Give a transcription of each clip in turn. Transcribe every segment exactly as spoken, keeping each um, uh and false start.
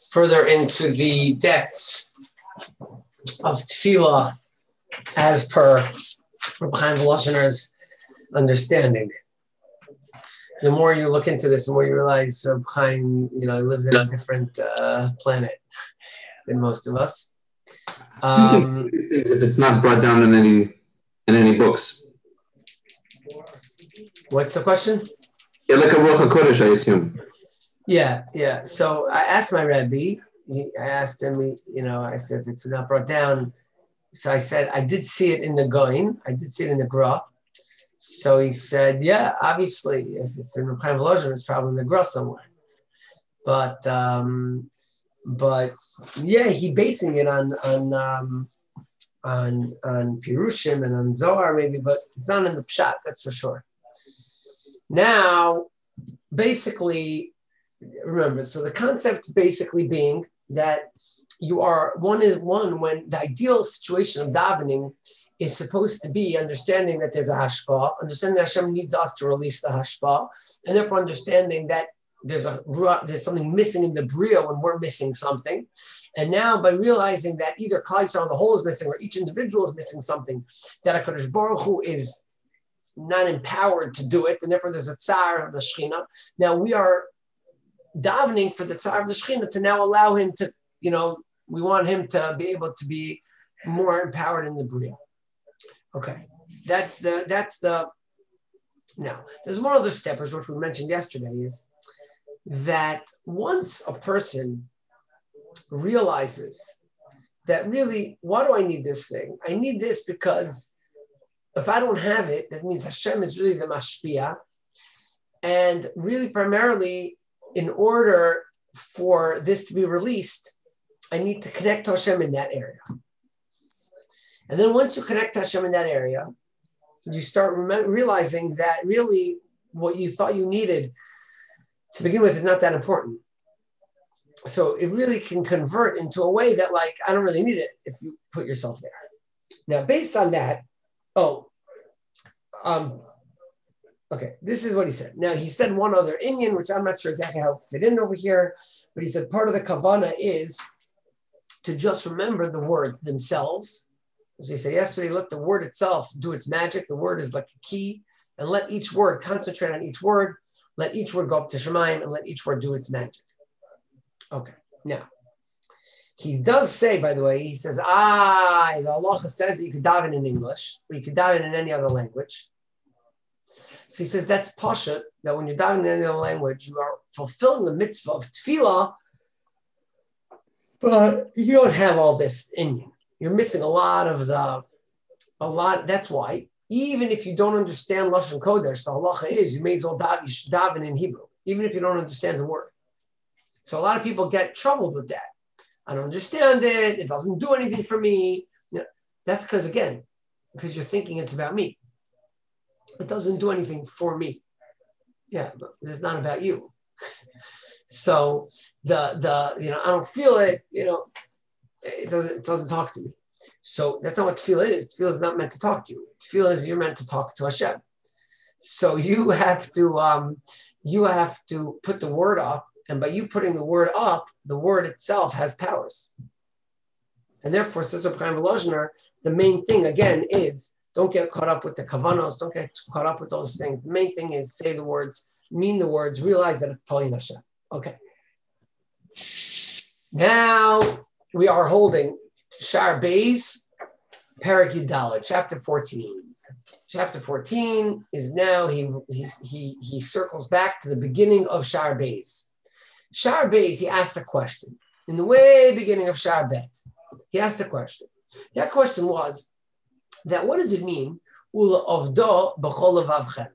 further into the depths of tefillah as per Reb Chaim Voloshiner's understanding. The more you look into this, the more you realize Reb Chaim, you know, lives in a different uh, planet than most of us. Um, if it's not brought down in any in any books. What's the question? Yeah, like a Ruach HaKodesh, I assume. Yeah, yeah. So I asked my Rebbe, he, I asked him, you know, I said, if it's not brought down. So I said, I did see it in the Goin, I did see it in the Gra. So he said, yeah, obviously, if it's in Reb Chaim Voloshin, it's probably in the Gra somewhere. But, um, but yeah, he basing it on, on, um, on, on Pirushim and on Zohar maybe, but it's not in the Pshat, that's for sure. Now, basically, remember, so the concept basically being that you are, one is one when the ideal situation of davening is supposed to be understanding that there's a hashpah, understanding that Hashem needs us to release the hashpah, and therefore understanding that there's a there's something missing in the bria when we're missing something. And now by realizing that either Klal Yisrael on the whole is missing or each individual is missing something, that HaKadosh Baruch Hu is not empowered to do it, and therefore there's a tsar of the Shekhinah. Now we are davening for the tsar of the Shekhinah to now allow him to, you know, we want him to be able to be more empowered in the bria. Okay, that's the, that's the, now, there's one other step, which we mentioned yesterday, is that once a person realizes that really, why do I need this thing? I need this because if I don't have it, that means Hashem is really the mashpia. And really primarily, in order for this to be released, I need to connect to Hashem in that area. And then once you connect to Hashem in that area, you start rem- realizing that really what you thought you needed to begin with is not that important. So it really can convert into a way that, like, I don't really need it if you put yourself there. Now, based on that, oh, um, okay, this is what he said. Now, he said one other Inyan, which I'm not sure exactly how it fit in over here, but he said part of the Kavanah is to just remember the words themselves. As we said yesterday, let the word itself do its magic. The word is like a key, and let each word, concentrate on each word, let each word go up to Shemaim, and let each word do its magic. Okay, now, he does say, by the way, he says, ah, the Allah says that you could daven in English, or you could daven in any other language. So he says that's pashut, that when you're davening in any other language, you are fulfilling the mitzvah of tefillah, but you don't have all this in you. You're missing a lot of the, a lot, that's why, even if you don't understand Lashon Kodesh, the halacha is, you may as well daven, you should daven in Hebrew, even if you don't understand the word. So a lot of people get troubled with that. I don't understand it. It doesn't do anything for me. You know, that's because, again, because you're thinking it's about me. It doesn't do anything for me. Yeah, but it's not about you. So the the you know, I don't feel it. You know, it doesn't it doesn't talk to me. So that's not what tefillah is. Tefillah is not meant to talk to you. Tefillah is you're meant to talk to Hashem. So you have to um, you have to put the word up. And by you putting the word up, the word itself has powers. And therefore, says Reb Chaim Voloshin, the main thing, again, is don't get caught up with the kavanos, don't get caught up with those things. The main thing is say the words, mean the words, realize that it's Tolin Hashem. Okay. Now, we are holding Shar Beis, Perek Yudaled, chapter fourteen. Chapter fourteen is now, he, he, he, he circles back to the beginning of Shar Beis. Shar Beis, he asked a question. In the way beginning of Shar Bet, he asked a question. That question was that what does it mean? Ula avdo b'chol levavchem.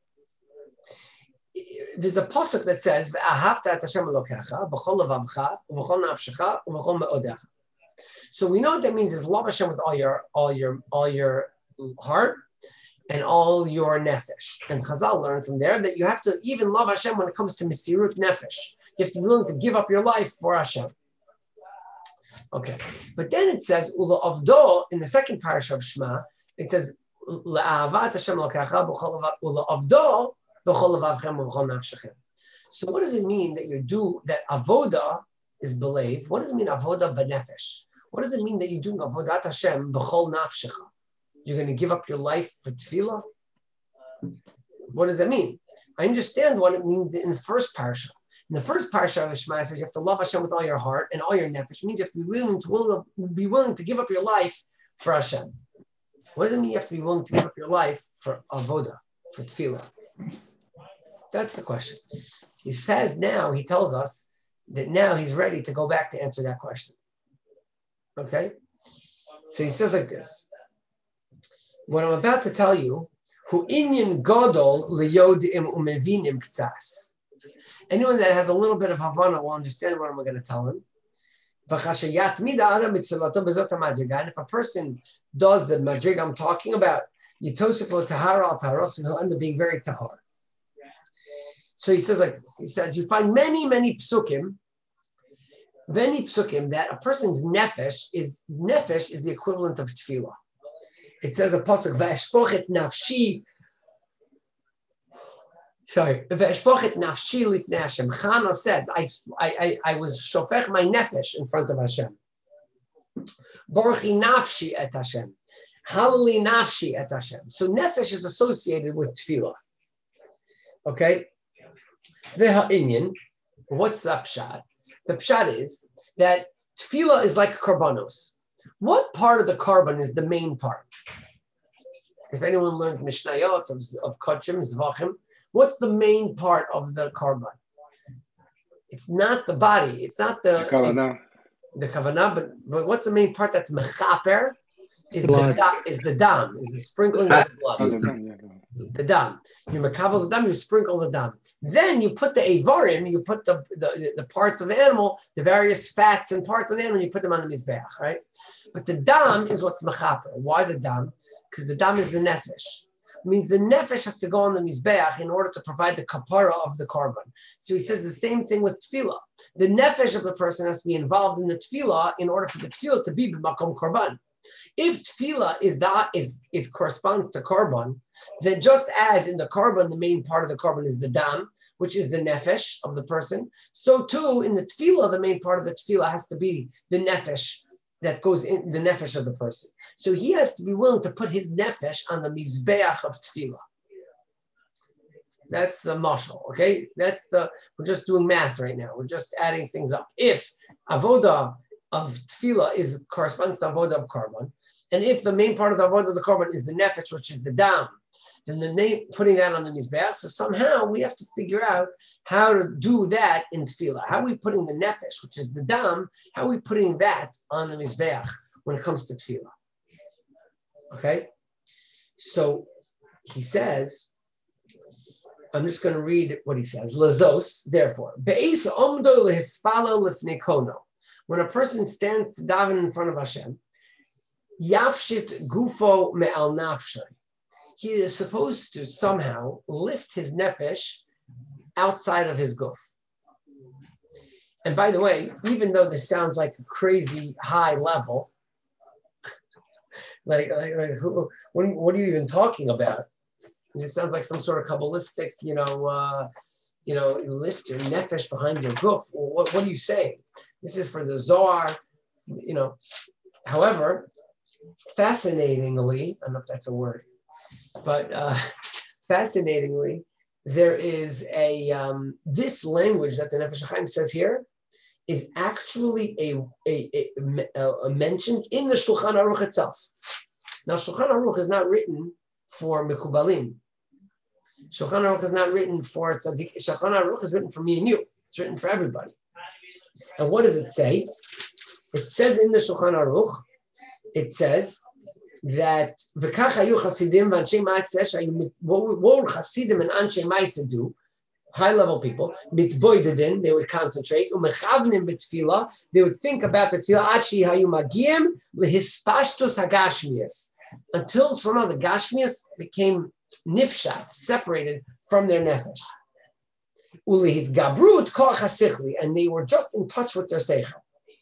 There's a pasuk that says V'ahavta et Hashem Elokecha b'chol levavcha u'v'chol nafshecha u'v'chol me'odecha. So we know what that means is love Hashem with all your all your all your heart and all your nefesh. And Chazal learned from there that you have to even love Hashem when it comes to Mesirut Nefesh. You have to be willing to give up your life for Hashem. Okay. But then it says, Ula Avdo, in the second parasha of Shema, it says, La'avat Hashem Lokecha Ula Avdo B'chol Levavchem U'B'chol Nafshechem. So what does it mean that you do that avoda is believe. What does it mean, avoda b'nefesh? What does it mean that you're doing avodat Hashem b'chol nafshecha? You're going to give up your life for tefillah? What does that mean? I understand what it means in the first parsha. In the first parsha of Shema, it says you have to love Hashem with all your heart and all your nefesh. It means you have to be willing to, willing to be willing to give up your life for Hashem. What does it mean you have to be willing to give up your life for avodah, for tefillah? That's the question. He says now, he tells us that now he's ready to go back to answer that question. Okay? So he says like this. What I'm about to tell you, hu inyan gadol liyodim umevinim k'tzas. Anyone that has a little bit of Havana will understand what I'm going to tell him. And if a person does the madrig I'm talking about, yitosefo tahara al taharos, and he'll end up being very tahar. So he says like this. He says, you find many, many psukim, many psukim that a person's nefesh is, nefesh is the equivalent of tefillah. It says a pasuk, v'eshpochet nafshi, sorry, v'eshpochet nafshi lifnei Hashem. Chana says, I, I, I was shofech my nefesh in front of Hashem. Borchi nafshi et Hashem. Halali nafshi et Hashem. So nefesh is associated with tefillah. Okay? V'ha'inyan, what's the pshat? The pshat is that tefillah is like karbanos. What part of the carbon is the main part? If anyone learned Mishnayot of, of Kachim, Zvachim, what's the main part of the carbon? It's not the body. It's not the, the kavanah. The kavanah, but, but what's the main part that's mechaper? Is the, da, is the dam, is the sprinkling of the blood. The dam. You mekabel the dam, you sprinkle the dam. Then you put the avarim, you put the, the, the parts of the animal, the various fats and parts of the animal, you put them on the mizbeach, right? But the dam is what's mechaper. Why the dam? Because the dam is the nefesh. It means the nefesh has to go on the mizbeach in order to provide the kapara of the carbon. So he says the same thing with tefillah. The nefesh of the person has to be involved in the tefillah in order for the tefillah to be b'makom karban. If tefillah is that is, is corresponds to carbon, then just as in the carbon, the main part of the carbon is the dam, which is the nefesh of the person, so too in the tefillah, the main part of the tefillah has to be the nefesh that goes in the nefesh of the person. So he has to be willing to put his nefesh on the mizbeach of tefillah. That's the mashal, okay? That's the, we're just doing math right now. We're just adding things up. If avodah of tefillah is corresponds to avodah of carbon, and if the main part of the avodah of the carbon is the nefesh, which is the dam, then the name putting that on the mizbeach. So somehow we have to figure out how to do that in tefillah. How are we putting the nefesh, which is the dam, how are we putting that on the mizbeach when it comes to tefillah? Okay, so he says, I'm just going to read what he says. Lazos, therefore, be'es omdo lehispalo lifnei kono. When a person stands to daven in front of Hashem, yafshit gufo me'al nafshay. He is supposed to somehow lift his nefesh outside of his guf. And by the way, even though this sounds like a crazy high level, like, like, like who, what, what are you even talking about? It sounds like some sort of Kabbalistic, you know, uh, you know, lift your nefesh behind your guf. What, what are you saying? This is for the Zohar, you know. However, fascinatingly, I don't know if that's a word, but uh, fascinatingly, there is a, um, this language that the Nefesh HaChaim says here is actually a, a, a, a mentioned in the Shulchan Aruch itself. Now, Shulchan Aruch is not written for Mekubalim. Shulchan Aruch is not written for Tzaddik. Shulchan Aruch is written for me and you. It's written for everybody. And what does it say? It says in the Shulchan Aruch, it says that v'kach hayu chasidim v'anshei ma'aseh what would chasidim and anshei ma'aseh do? High-level people, mitboidedin, they would concentrate, umechavnim b'tefillah, they would think about the tefillah, achi hayu magiyim lehispashtus hagashmias, until somehow the gashmias became nifshat, separated from their nefesh. Ulehit gabrut koach hasichli, and they were just in touch with their seichel.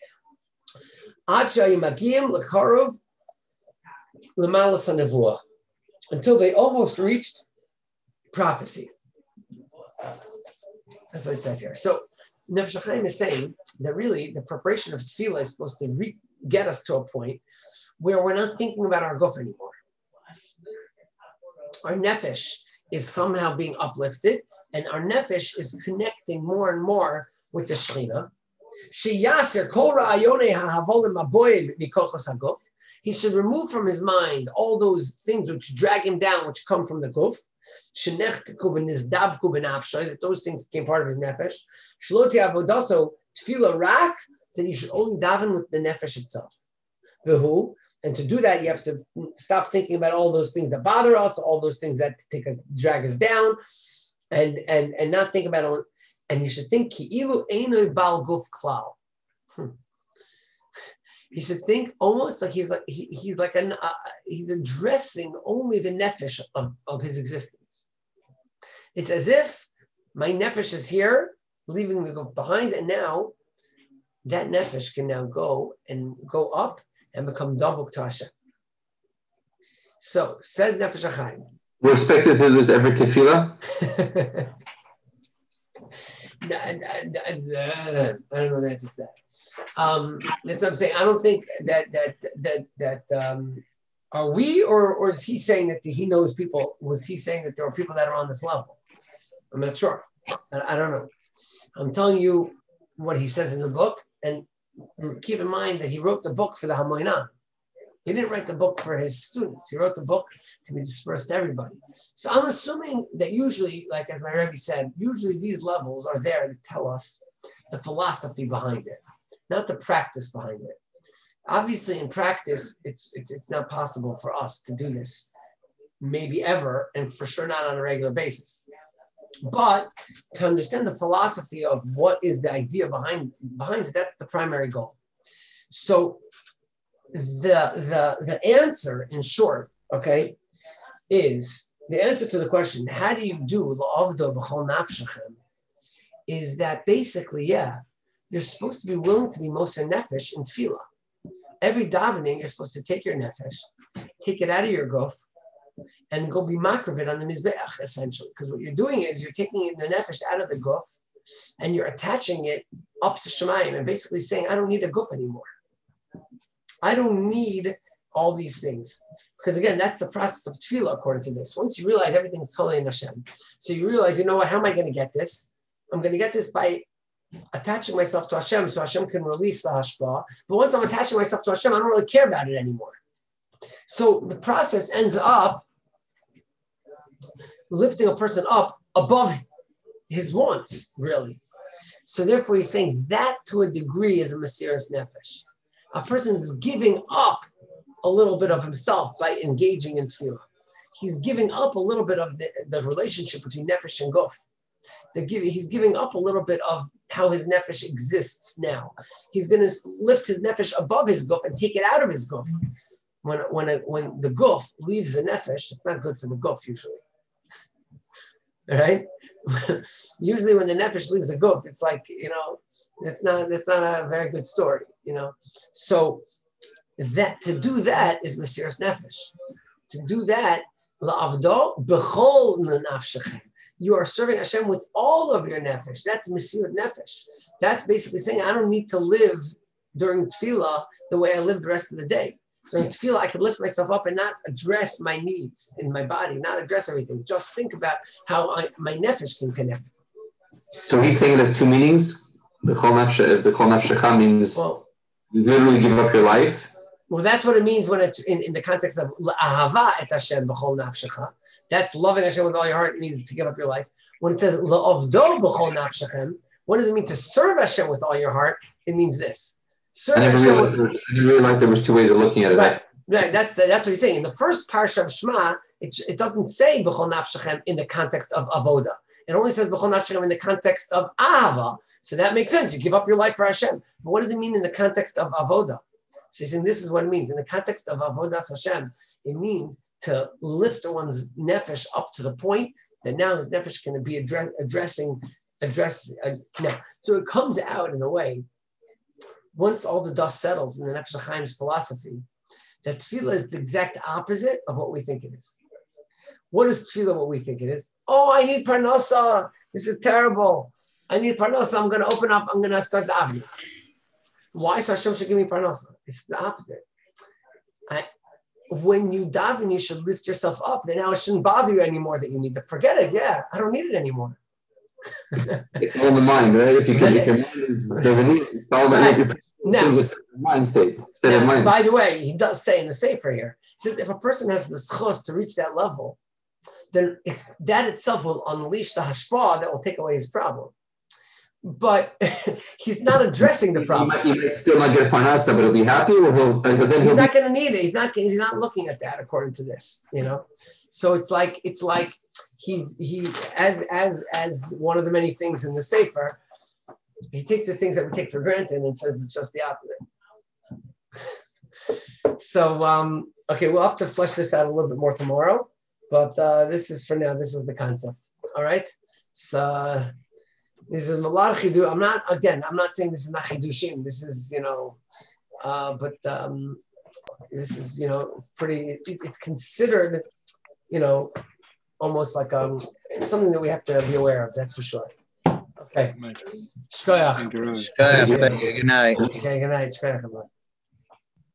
Achi hayu magiyim lekarov l'malas hanevuah, until they almost reached prophecy. That's what it says here. So Nefesh HaChaim is saying that really the preparation of tefillah is supposed to re- get us to a point where we're not thinking about our guf anymore. Our nefesh is somehow being uplifted, and our nefesh is connecting more and more with the Shekhinah. He should remove from his mind all those things which drag him down, which come from the guf. That those things became part of his nefesh. Rak, that you should only daven with the nefesh itself. V'hu, and to do that, you have to stop thinking about all those things that bother us, all those things that take us, drag us down, and and and not think about it. And you should think ki'ilu einu bal guf klal. He should think almost like he's like he, he's like an uh, he's addressing only the nefesh of, of his existence. It's as if my nefesh is here, leaving the guf behind, and now that nefesh can now go and go up and become davuk to Hashem. So says Nefesh HaChaim. We're expected to lose every tefillah. I don't know the answer to that. Um, that's what I'm saying. I don't think that that that that um, are we, or or is he saying that he knows people? Was he saying that there are people that are on this level? I'm not sure. I, I don't know. I'm telling you what he says in the book, and keep in mind that he wrote the book for the Hamoinah. He didn't write the book for his students. He wrote the book to be dispersed to everybody. So I'm assuming that usually, like as my Rebbe said, usually these levels are there to tell us the philosophy behind it, not the practice behind it. Obviously, in practice, it's it's it's not possible for us to do this, maybe ever, and for sure not on a regular basis. But to understand the philosophy of what is the idea behind behind it, that's the primary goal. So the the the answer, in short, okay, is the answer to the question, how do you do la'avdo b'chol nafshechem, is that basically, yeah, you're supposed to be willing to be moser nefesh in tefillah. Every davening, you're supposed to take your nefesh, take it out of your guf, and go be makriv it on the mizbeach, essentially. Because what you're doing is you're taking the nefesh out of the guf, and you're attaching it up to Shemayim, and basically saying, I don't need a guf anymore. I don't need all these things. Because again, that's the process of tefillah according to this. Once you realize everything's totally in Hashem, so you realize, you know what, how am I going to get this? I'm going to get this by attaching myself to Hashem so Hashem can release the hashpah. But once I'm attaching myself to Hashem, I don't really care about it anymore. So the process ends up lifting a person up above his wants, really. So therefore he's saying that to a degree is a Mesiras Nefesh. A person is giving up a little bit of himself by engaging in tefillah. He's giving up a little bit of the, the relationship between nefesh and guf. Giving, he's giving up a little bit of how his nefesh exists now. He's going to lift his nefesh above his guf and take it out of his guf. When when a, when the guf leaves the nefesh, it's not good for the guf usually. Right? Usually when the nefesh leaves the guf, it's like, you know, it's not it's not a very good story, you know. So that to do that is Mesiras Nefesh. To do that, la'avdo b'chol nafshechem. You are serving Hashem with all of your nefesh. That's Mesiras Nefesh. That's basically saying I don't need to live during tefillah the way I live the rest of the day. During tefillah, I could lift myself up and not address my needs in my body, not address everything. Just think about how I, my nefesh can connect. So he's saying there's two meanings. B'chol nafshecha means well, you literally give up your life. Well, that's what it means when it's in, in the context of ahava et Hashem b'chol nafshecha. That's loving Hashem with all your heart. It means to give up your life. When it says la'avdo b'chol nafshechem, what does it mean to serve Hashem with all your heart? It means this. Serve I never, Hashem realized with, there, I never realized there was two ways of looking at it. Right, right. That's the, that's what he's saying. In the first parsha of Shema, it, it doesn't say b'chol nafshechem in the context of avoda. It only says b'chol nafshechem in the context of ahava. So that makes sense. You give up your life for Hashem. But what does it mean in the context of avoda? So he's saying this is what it means. In the context of avodas Hashem, it means to lift one's nefesh up to the point that now his nefesh can be address, addressing, address. Uh, now. So it comes out in a way, once all the dust settles in the Nefesh HaChaim's philosophy, that tefillah is the exact opposite of what we think it is. What is tefillah what we think it is? Oh, I need parnasa. This is terrible. I need parnasa. I'm going to open up. I'm going to start the davening. Why? So Hashem should give me parnasa. It's the opposite. I, when you daven, you should lift yourself up. Then now it shouldn't bother you anymore that you need to forget it. Yeah, I don't need it anymore. It's all in the mind, right? If you can, if your mind is, doesn't need it, it's all right. your now, just mind state. State now, of mind. By the way, he does say in the Sefer here, he says if a person has the schos to reach that level, then it, that itself will unleash the hashpah that will take away his problem. But he's not addressing the problem. He might, he might still not get parnasa, but he'll be happy. Or he'll, then he's he'll not be... going to need it. He's not. He's not looking at that according to this. You know, so it's like it's like he's he as as as one of the many things in the Sefer, he takes the things that we take for granted and says it's just the opposite. So um, okay, we'll have to flesh this out a little bit more tomorrow. But uh, this is for now. This is the concept. All right. So. This is a lot of chidush. I'm not, again, I'm not saying this is not chidushim. This is, you know, uh, but um, this is, you know, it's pretty, it, it's considered, you know, almost like um, something that we have to be aware of, that's for sure. Okay. Shkoyach. Shkoyach. Thank you. Good night. Okay, good night. Shkoyach.